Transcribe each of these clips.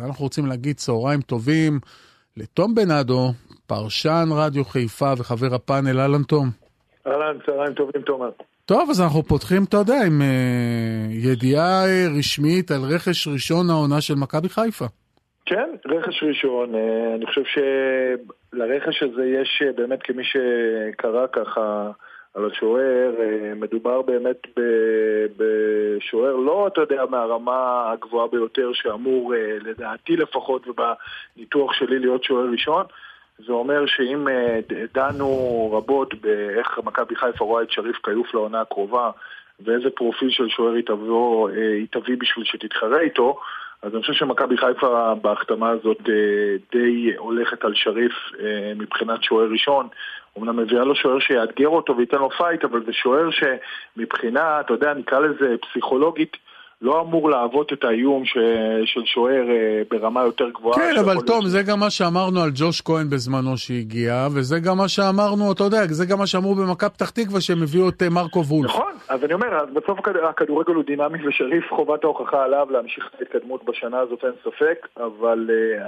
אנחנו רוצים להגיד צהריים טובים לתום בנאדו, פרשן רדיו חיפה וחבר הפאנל. אהלן תום. אהלן, צהריים טובים תומר. טוב, אז אנחנו פותחים, אתה יודע, עם ידיעה רשמית על רכש ראשון העונה של מכבי חיפה. כן, רכש ראשון. אני חושב שלרכש הזה יש באמת, כמי שקרא ככה על השוער, מדובר באמת בשוער לא, אתה יודע, מהרמה הגבוהה ביותר שאמור, לדעתי לפחות ובניתוח שלי, להיות שוער ראשון. זה אומר שאם דנו רבות באיך מכבי חיפה רואה את שריף כיוף לעונה הקרובה ואיזה פרופיל של שוער היא תביא בשביל שתתחרה איתו, אז אני חושב שמכבי חיפה בהחתמה הזאת די הולכת על שריף מבחינת שוער ראשון. אומנם מביאה לו שוער שיאתגר אותו וייתן לו פייט, אבל זה שוער שמבחינה, אתה יודע, נקרא לזה פסיכולוגית, לא אמור לעבוד את האיום של שוער ברמה יותר גבוהה. כן, אבל תום, זה גם מה שאמרנו על ג'וש כהן בזמנו שהגיע, וזה גם מה שאמרנו, אתה יודע, זה גם מה שאמרו במכבי פתח תקווה שהם הביאו את מרקו וולף. נכון, אז אני אומר, בסוף הכדורגל הוא דינמי ושריף חובת ההוכחה עליו להמשיך את ההתקדמות בשנה הזאת, אין ספק, אבל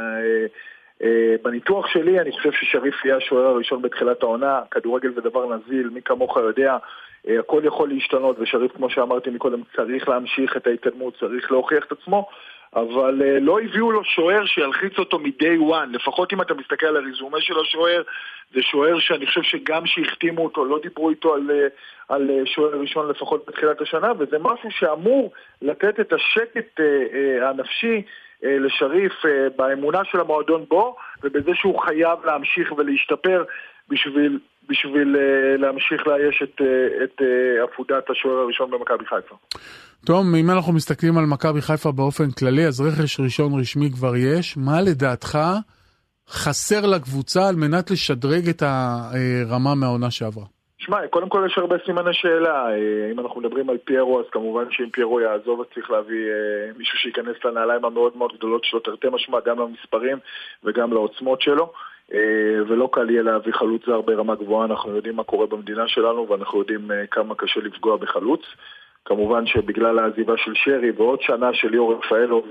בניתוח שלי אני חושב ששריף יהיה השוער הראשון בתחילת העונה. כדורגל זה דבר נזיל, מי כמוך יודע, הכל יכול להשתנות, ושריף, כמו שאמרתי מקודם, צריך להמשיך את ההתקדמות, צריך להוכיח את עצמו, אבל לא הביאו לו שוער שילחיץ אותו מ-day one. לפחות אם אתה מסתכל על הרזומה של השוער, זה שוער שאני חושב שגם שהחתימו אותו, לא דיברו איתו על שוער ראשון לפחות בתחילת השנה, וזה משהו שאמור לתת את השקט הנפשי לשריף באמונה של המועדון בו, ובזה שהוא חייב להמשיך ולהשתפר בשביל להמשיך לאייש את עפודת השוער הראשון במכבי חיפה. תום, אם אנחנו מסתכלים על מכבי חיפה באופן כללי, אז רכש ראשון רשמי כבר יש. מה לדעתך חסר לקבוצה על מנת לשדרג את הרמה מהעונה שעברה? שמע, קודם כל יש הרבה סימני שאלה. אם אנחנו מדברים על פיירו, אז כמובן שאם פיירו יעזוב, אז צריך להביא מישהו שייכנס לנעליים המאוד מאוד גדולות שלו, תרתי משמע, גם למספרים וגם לעוצמות שלו. ולא קל יהיה להביא חלוץ זר ברמה גבוהה. אנחנו יודעים מה קורה במדינה שלנו, ואנחנו יודעים כמה קשה לפגוע בחלוץ. כמובן שבגלל העזיבה של שרי ועוד שנה של ליאור רפאלוב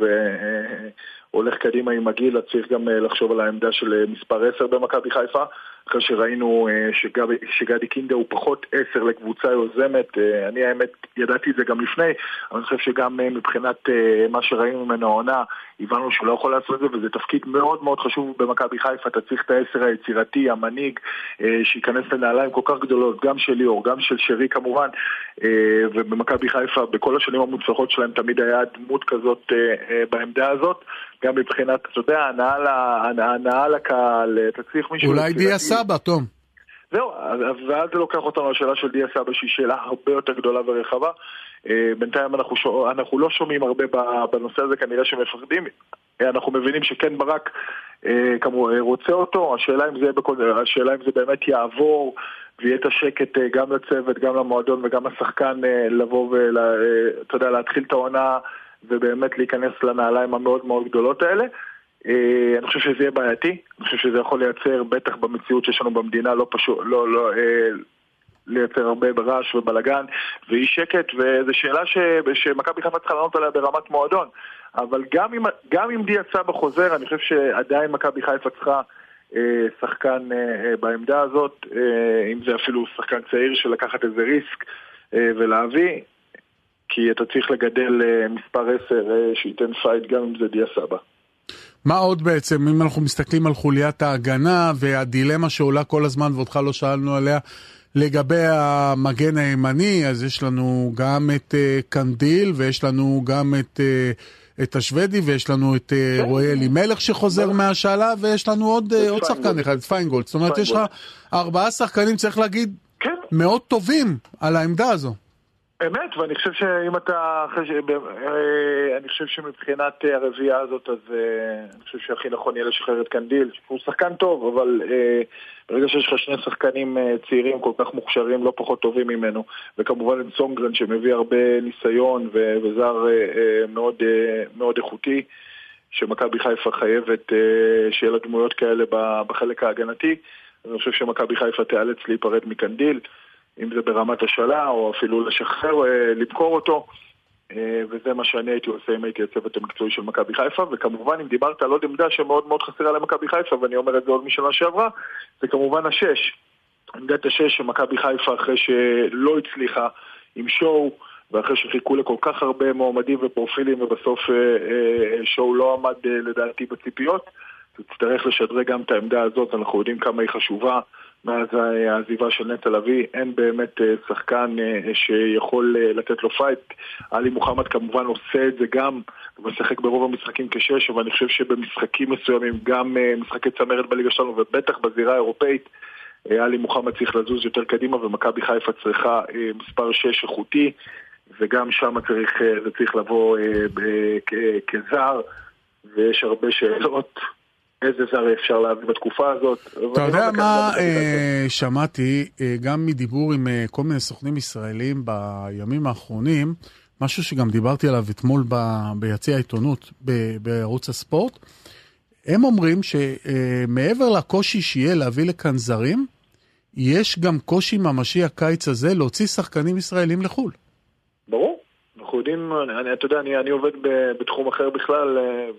הולך קדימה עם הגיל, אז צריך גם לחשוב על העמדה של מספר 10 במכבי חיפה, אחרי שראינו שגדי קינדה הוא פחות 10 לקבוצה יוזמת. אני האמת ידעתי את זה גם לפני, אבל אני חושב שגם מבחינת מה שראינו ממנו העונה, הבנו שהוא לא יכול לעשות את זה, וזה תפקיד מאוד מאוד חשוב במכבי חיפה. אתה צריך את ה10 היצירתי, המנהיג, שיכנס לנעליים כל כך גדולות, גם של ליאור, גם של שרי כמובן, ובמכבי חיפה בכל השנים המוצלחות שלהם תמיד היה דמות כזאת בעמדה הזאת, גם מבחינת, אתה יודע, הנאה לקהל, תצליח מישהו... אולי דיה סבא, תום. זהו, ואז זה לוקח אותנו לשאלה של דיה סבא, שהיא שאלה הרבה יותר גדולה ורחבה. בינתיים אנחנו לא שומעים הרבה בנושא הזה, כנראה שמפחדים. אנחנו מבינים שכן ברק רוצה אותו, השאלה אם זה באמת יעבור, ויהיה את השקט גם לצוות, גם למועדון וגם לשחקן לבוא ואתה יודע, להתחיל את העונה ובאמת להיכנס לנעליים המאוד מאוד גדולות האלה. אני חושב שזה יהיה בעייתי, אני חושב שזה יכול לייצר, בטח במציאות שיש לנו במדינה, לא פשוט, לייצר הרבה ברעש ובלגן ואי שקט, וזו שאלה שמכבי חיפה צריכה לענות עליה ברמת מועדון. אבל גם אם דיה סבא חוזר, אני חושב שעדיין מכבי חיפה צריכה שחקן בעמדה הזאת, אם זה אפילו שחקן צעיר שלקחת איזה ריסק ולהביא, כי אתה צריך לגדל מספר 10 שייתן פייט גם אם זה דיה סבא. מה עוד בעצם, אם אנחנו מסתכלים על חוליית ההגנה והדילמה שעולה כל הזמן ואותך לא שאלנו עליה, לגבי המגן הימני, אז יש לנו גם את קנדיל ויש לנו גם את השוודי ויש לנו את רועי אלימלך שחוזר מהשאלה, ויש לנו עוד שחקן אחד, את פיינגולד. זאת אומרת, יש לך 4 שחקנים, צריך להגיד, מאוד טובים על העמדה הזו. אמת, ואני חושב שאם אתה, אני חושב שמבחינת הרביעה הזאת, אז אני חושב שהכי נכון יהיה לשחרר את קנדיל, הוא שחקן טוב, אבל ברגע שיש לך 2 שחקנים צעירים כל כך מוכשרים, לא פחות טובים ממנו, וכמובן את סונגרן שמביא הרבה ניסיון וזר מאוד, מאוד איכותי, שמכבי חיפה חייבת שיהיה לה דמויות כאלה בחלק ההגנתי. אני חושב שמכבי חיפה תיאלץ להיפרד מקנדיל, אם זה ברמת השאלה, או אפילו לשחרר, למכור אותו. וזה מה שאני הייתי עושה אם הייתי הצוות המקצועי של מכבי חיפה, וכמובן אם דיברת על עוד עמדה שמאוד מאוד חסרה למכבי חיפה, ואני אומר את זה עוד משנה שעברה, זה כמובן השש. עמדת השש שמכבי חיפה אחרי שלא הצליחה עם שואו, ואחרי שחיכו לכל כך הרבה מועמדים ופרופילים, ובסוף שואו לא עמד לדעתי בציפיות, תצטרך לשדרג גם את העמדה הזאת, אנחנו יודעים כמה היא חשובה. מאז העזיבה של נטע לביא, אין באמת שחקן שיכול לתת לו פייט. עלי מוחמד כמובן עושה את זה גם, ומשחק ברוב המשחקים כשש, אבל אני חושב שבמשחקים מסוימים, גם משחקי צמרת בליגה שלנו, ובטח בזירה האירופאית, עלי מוחמד צריך לזוז יותר קדימה, ומכבי חיפה צריכה מספר 6 איכותי, וגם שם זה צריך לבוא כזר, ויש הרבה שאלות. איזה זר אפשר להביא בתקופה הזאת. אתה יודע מה שמעתי, גם מדיבור עם כל מיני סוכנים ישראלים בימים האחרונים, משהו שגם דיברתי עליו אתמול ביציע העיתונות בערוץ הספורט, הם אומרים שמעבר לקושי שיהיה להביא לכאן זרים, יש גם קושי ממשי הקיץ הזה להוציא שחקנים ישראלים לחול. ברור. אנחנו יודעים, אתה יודע, אני עובד בתחום אחר בכלל,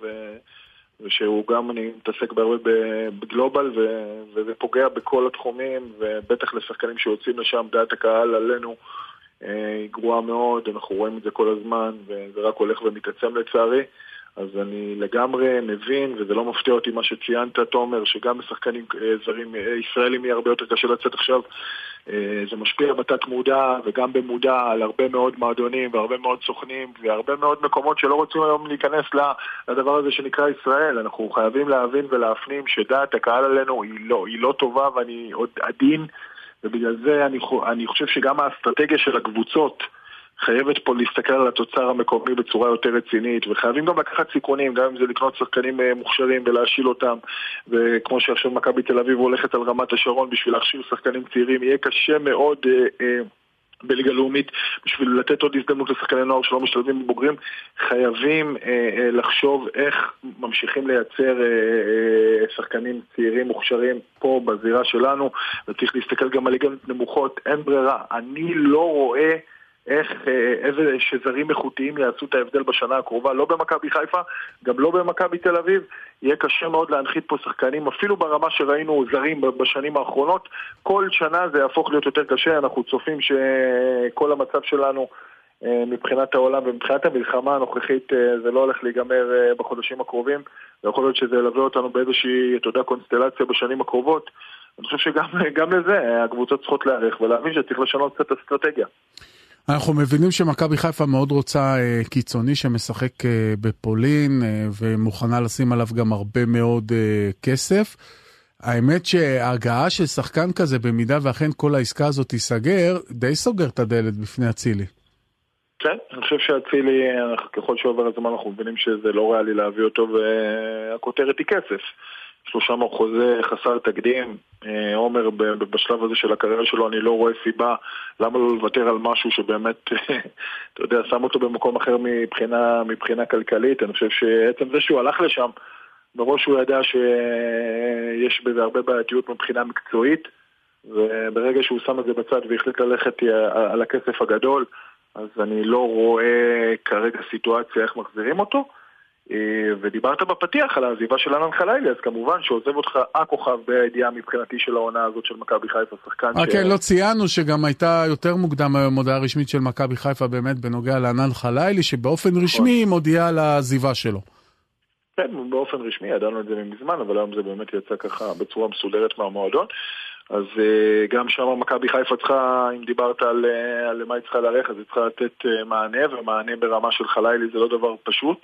ושהוא גם, אני מתעסק בהרבה בגלובל, וזה פוגע בכל התחומים, ובטח לשחקנים שיוצאים לשם, דעת הקהל עלינו היא גרועה מאוד, אנחנו רואים את זה כל הזמן, וזה רק הולך ומתעצם לצערי, אז אני לגמרי מבין, וזה לא מפתיע אותי מה שציינת, תומר, שגם לשחקנים זרים ישראלים יהיה הרבה יותר קשה לצאת עכשיו, זה משפיע בתת מודע וגם במודע על הרבה מאוד מועדונים והרבה מאוד סוכנים והרבה מאוד מקומות שלא רוצים היום להיכנס לדבר הזה שנקרא ישראל. אנחנו חייבים להבין ולהפנים שדעת הקהל עלינו היא לא טובה, ואני עוד עדין, ובגלל זה אני חושב שגם האסטרטגיה של הקבוצות חייבת פה להסתכל על התוצר המקומי בצורה יותר רצינית, וחייבים גם לקחת סיכונים, גם אם זה לקנות שחקנים מוכשרים ולהשיל אותם, וכמו שעכשיו מכבי תל אביב הולכת על רמת השרון בשביל להכשיר שחקנים צעירים, יהיה קשה מאוד בליגה לאומית בשביל לתת עוד הזדמנות לשחקני נוער שלא משתלבים בבוגרים. חייבים לחשוב איך ממשיכים לייצר שחקנים צעירים מוכשרים פה בזירה שלנו, וצריך להסתכל גם על ליגות נמוכות. אין ברירה, אני לא רואה איזה שזרים איכותיים יעשו את ההבדל בשנה הקרובה, לא במכבי חיפה, גם לא במכבי תל אביב. יהיה קשה מאוד להנחית פה שחקנים, אפילו ברמה שראינו זרים בשנים האחרונות. כל שנה זה יהפוך להיות יותר קשה. אנחנו צופים שכל המצב שלנו מבחינת העולם ומבחינת המלחמה הנוכחית זה לא הולך להיגמר בחודשים הקרובים, ויכול להיות שזה ילווה אותנו באיזושהי קונסטלציה בשנים הקרובות. אני חושב שגם לזה הקבוצות צריכות להערך ולהבין שצריך לשנות קצת אסטרטגיה. אנחנו מבינים שמכבי חיפה מאוד רוצה קיצוני שמשחק בפולין, ומוכנה לשים עליו גם הרבה מאוד כסף. האמת שההגעה של שחקן כזה, במידה ואכן כל העסקה הזאת תיסגר, די סוגר את הדלת בפני אצילי. כן, אני חושב שאצילי, ככל שעובר הזמן אנחנו מבינים שזה לא ריאלי להביא אותו, והכותרת היא כסף. 3 חוזה חסר תקדים. עומר בשלב הזה של הקריירה שלו, אני לא רואה סיבה למה לא לוותר על משהו שבאמת אתה יודע, שם אותו במקום אחר מבחינה כלכלית. אני חושב שעצם זה שהוא הלך לשם, מראש הוא ידע שיש בזה הרבה בעייתיות מבחינה מקצועית, וברגע שהוא שם את זה בצד והחליט ללכת על הכסף הגדול, אז אני לא רואה כרגע סיטואציה איך מחזירים אותו. ודיברת בפתיח על העזיבה של ענן חלילי, אז כמובן שעוזב אותך הכוכב בידיעה מבחינתי של העונה הזאת של מכבי חיפה, שחקן כן, לא ציינו שגם הייתה יותר מוקדם היום מודעה רשמית של מכבי חיפה באמת בנוגע לענן חלילי, שבאופן רשמי מודיעה על העזיבה שלו. כן, באופן רשמי, ידענו את זה מזמן, אבל היום זה באמת יצא ככה בצורה מסודרת מהמועדון. אז גם שם מכבי חיפה צריכה, אם דיברת על מה היא צריכה להערך, אז היא צריכה לתת מענה, ומענה ברמה של חלילי זה לא דבר פשוט.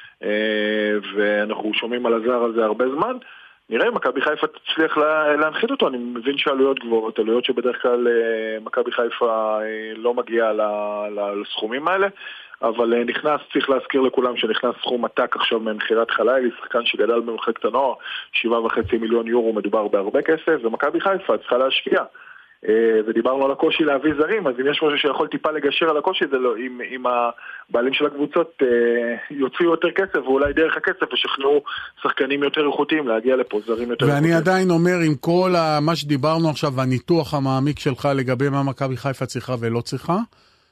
ואנחנו שומעים על הזר הזה הרבה זמן. נראה אם מכבי חיפה תצליח להנחית אותו. אני מבין שעלויות גבוהות, עלויות שבדרך כלל מכבי חיפה לא מגיעה לסכומים האלה, אבל צריך להזכיר לכולם שנכנס סכום עתק עכשיו ממכירת חלילי, שחקן שגדל במחלקת הנוער, 7.5 מיליון יורו, מדובר בהרבה כסף, ומכבי חיפה צריכה להשקיע. ודיברנו על הקושי להביא זרים, אז אם יש משהו שיכול טיפה לגשר על הקושי, זה לא, אם הבעלים של הקבוצות יוציאו יותר כסף, ואולי דרך הכסף ישכנעו שחקנים יותר איכותיים להגיע לפה, זרים יותר איכותיים. ואני עדיין אומר, עם כל מה שדיברנו עכשיו, והניתוח המעמיק שלך לגבי מה מכבי חיפה צריכה ולא צריכה,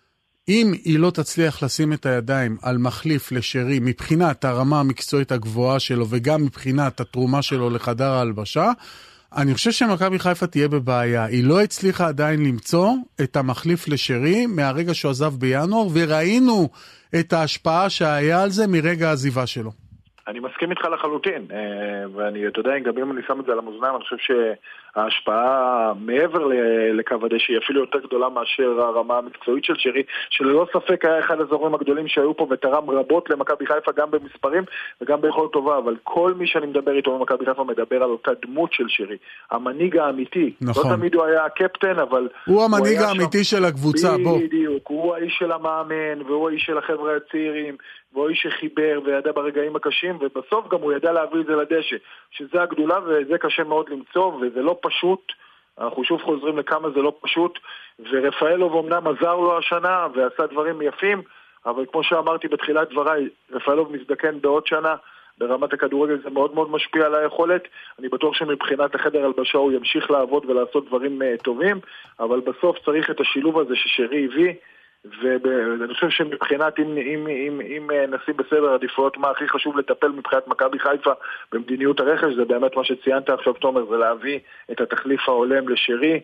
אם היא לא תצליח לשים את הידיים על מחליף לשרי, מבחינת הרמה המקצועית הגבוהה שלו, וגם מבחינת התרומה שלו לחדר ההלבשה, אני חושב שמכבי חיפה תהיה בבעיה. היא לא הצליחה עדיין למצוא את המחליף לשרי מהרגע שהוא עזב בינואר, וראינו את ההשפעה שהיה על זה מרגע העזיבה שלו. אני מסכים איתך לחלוטין, ואני, אתה יודע, גם אם אני שם את זה על המאזניים, אני חושב שההשפעה מעבר לקו הדשא היא אפילו יותר גדולה מאשר הרמה המקצועית של שרי, שללא ספק היה אחד הזורים הגדולים שהיו פה ותרם רבות למכבי חיפה, גם במספרים וגם ביכולת טובה, אבל כל מי שאני מדבר איתו במכבי חיפה מדבר על אותה דמות של שרי, המנהיג האמיתי. נכון. לא תמיד הוא היה הקפטן, אבל הוא המנהיג האמיתי של הקבוצה, בוא. בדיוק, הוא האיש של המאמן, והוא האיש של החבר'ה הצעירים, והוא איש שחיבר וידע ברגעים הקשים, ובסוף גם הוא ידע להביא את זה לדשא, שזה הגדולה וזה קשה מאוד למצוא, וזה לא פשוט, אנחנו שוב חוזרים לכמה זה לא פשוט, ורפאלוב אמנם עזר לו השנה ועשה דברים יפים, אבל כמו שאמרתי בתחילת דבריי, רפאלוב מזדקן בעוד שנה, ברמת הכדורגל זה מאוד מאוד משפיע על היכולת, אני בטוח שמבחינת החדר הלבשה הוא ימשיך לעבוד ולעשות דברים טובים, אבל בסוף צריך את השילוב הזה ששרי הביא, ואני חושב שמבחינת אם נשים בסדר עדיפויות מה הכי חשוב לטפל מבחינת מכבי חיפה במדיניות הרכש, זה באמת מה שציינת עכשיו תומר, זה להביא את התחליף ההולם לשרי,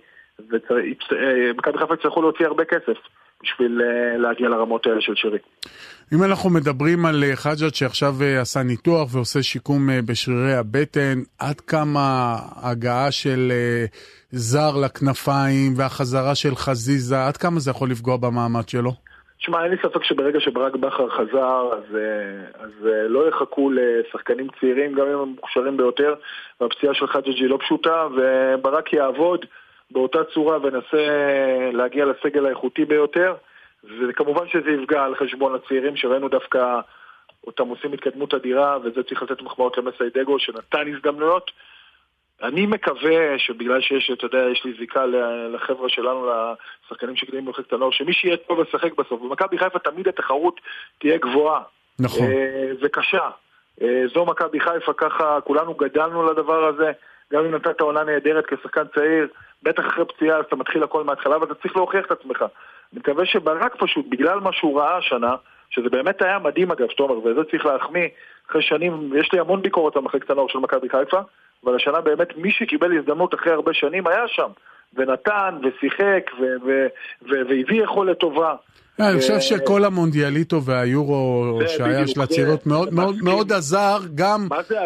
ומכבי חיפה יצטרכו להוציא הרבה כסף בשביל להגיע לרמות האלה של שרי. אם אנחנו מדברים על חג'אג' שעכשיו עשה ניתוח ועושה שיקום בשרירי הבטן, עד כמה הגעה של זר לכנפיים והחזרה של חזיזה, עד כמה זה יכול לפגוע במעמד שלו? תשמע, אין לי ספק שברגע שברק בכר חזר, אז לא יחכו לשחקנים צעירים, גם אם הם מוכשרים ביותר, והפציעה של חג'אג' היא לא פשוטה, וברק יעבוד באותה צורה ונסה להגיע לסגל האיכותי ביותר, וכמובן שזה יפגע על חשבון הצעירים שראינו דווקא אותם עושים התקדמות אדירה, וזה צריך לתת מחמאות למסיידגו שנתן הזדמנויות. אני מקווה שבגלל שיש, אתה יודע, יש לי זיקה לחבר'ה שלנו, לשחקנים שגדלים במחלקת הנוער, שמי שיהיה טוב לשחק בסוף. במכבי חיפה תמיד התחרות תהיה גבוהה. נכון. וקשה. זו מכבי חיפה, ככה כולנו גדלנו לדבר הזה, גם אם נתת עונה נהדרת כשחקן צעיר, בטח אחרי פציעה אז אתה מתחיל הכל מההתחלה, ואתה צריך להוכיח את עצמך. אני מקווה שברק פשוט, בגלל מה שהוא ראה השנה, שזה באמת היה מדהים אגב, תומר, וזה צריך להחמיא אחרי שנים, יש לי המון ביקורת על מחלקת הנוער של מכבי חיפה, אבל השנה באמת מי שקיבל הזדמנות אחרי הרבה שנים היה שם, ונתן ושיחק והביא יכולת טובה. אני חושב שכל המונדיאליטו והיורו שהיה של הצעירות מאוד עזר גם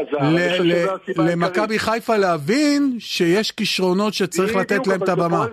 למכבי חיפה להבין שיש כישרונות שצריך לתת להם את הבמה.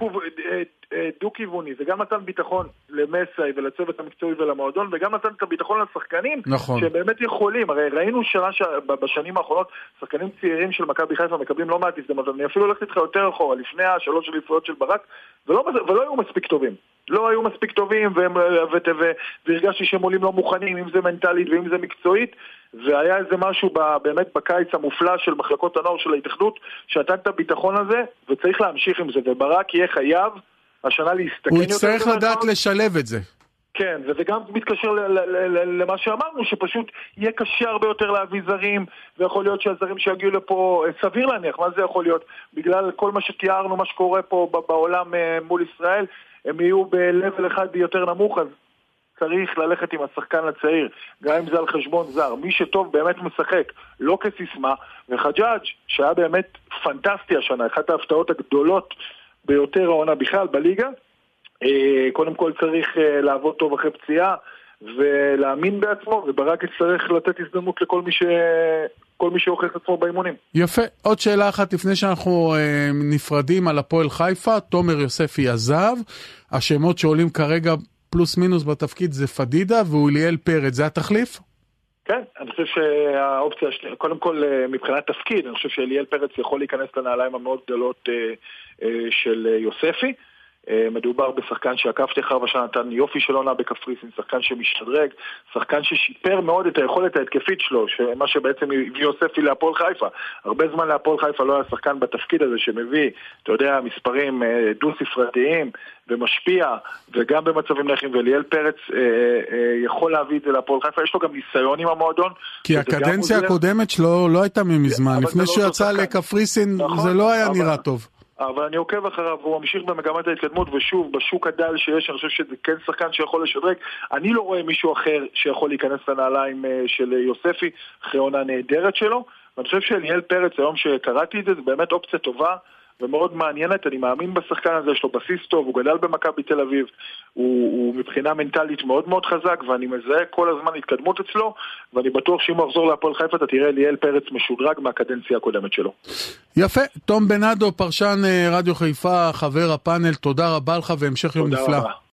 דו-כיווני, זה גם נתן ביטחון למסאי ולצוות המקצועי ולמועדון, וגם נתן את הביטחון לשחקנים שבאמת יכולים. הרי ראינו בשנים האחרונות שחקנים צעירים של מכבי חיפה מקבלים לא מעט הזדמנות, אני אפילו הולכת איתך יותר אחורה, לפני השלוש אליפויות של ברק, ולא היו מספיק טובים. לא היו מספיק טובים, והרגשתי שהם עולים לא מוכנים, אם זה מנטלית ואם זה מקצועית, והיה איזה משהו באמת בקיץ המופלא של מחלקות הנוער של ההתאחדות, שנתן את הביטחון הזה, וצריך להמשיך עם זה, וברק יהיה חייב השנה להסתכן יותר. הוא יצטרך לדעת לשלב את זה. כן, וזה גם מתקשר למה שאמרנו, שפשוט יהיה קשה הרבה יותר להביא זרים, ויכול להיות שהזרים שיגיעו לפה, סביר להניח, מה זה יכול להיות? בגלל כל מה שתיארנו, מה שקורה פה בעולם מול ישראל, הם יהיו בלבל אחד יותר נמוך, אז צריך ללכת עם השחקן הצעיר, גם אם זה על חשבון זר. מי שטוב באמת משחק, לא כסיסמה, וחג'אג' שהיה באמת פנטסטי השנה, אחת ההפתעות הגדולות ביותר העונה בכלל בליגה, קודם כל צריך לעבוד טוב אחרי פציעה ולהאמין בעצמו, וברק יצטרך לתת הזדמנות לכל מי שהוכיח את עצמו באימונים. יפה. עוד שאלה אחת לפני שאנחנו נפרדים על הפועל חיפה. תומר יוספי עזב, השמות שעולים כרגע פלוס מינוס בתפקיד זה פדידה ואוליאל פרץ, זה התחליף? כן, אני חושב שהאופציה, קודם כל מבחינת תפקיד, אני חושב שאליאל פרץ יכול להיכנס לנעליים המאוד גדולות של יוספי. מדובר בשחקן שעקבתי אחריו השנה, נתן יופי של עונה בקפריסין, שחקן שמשתדרג, שחקן ששיפר מאוד את היכולת ההתקפית שלו, מה שבעצם הביא יוספי להפועל חיפה. הרבה זמן להפועל חיפה לא היה שחקן בתפקיד הזה שמביא, אתה יודע, מספרים דו-ספרתיים ומשפיע, וגם במצבים נחים, ואליאל פרץ יכול להביא את זה להפועל חיפה. יש לו גם ניסיון עם המועדון. כי הקדנציה הקודמת שלו לא הייתה מזמן, לפני שהוא יצא לקפריסין זה לא היה נראה טוב. אבל אני עוקב אחריו, והוא ממשיך במגמת ההתקדמות, ושוב, בשוק הדל שיש, אני חושב שזה כן שחקן שיכול לשדרג. אני לא רואה מישהו אחר שיכול להיכנס לנעליים של יוספי, אחרי עונה נהדרת שלו, ואני חושב שאליאל פרץ, היום שקראתי את זה, זה באמת אופציה טובה, ומאוד מעניינת. אני מאמין בשחקן הזה, יש לו בסיס טוב, הוא גדל במכבי תל אביב, הוא מבחינה מנטלית מאוד מאוד חזק, ואני מזהה כל הזמן התקדמות אצלו, ואני בטוח שאם הוא יחזור להפועל חיפה, אתה תראה אליאל פרץ משודרג מהקדנציה הקודמת שלו. יפה, תום בנאדו, פרשן רדיו חיפה, חבר הפאנל, תודה רבה לך והמשך יום נפלא.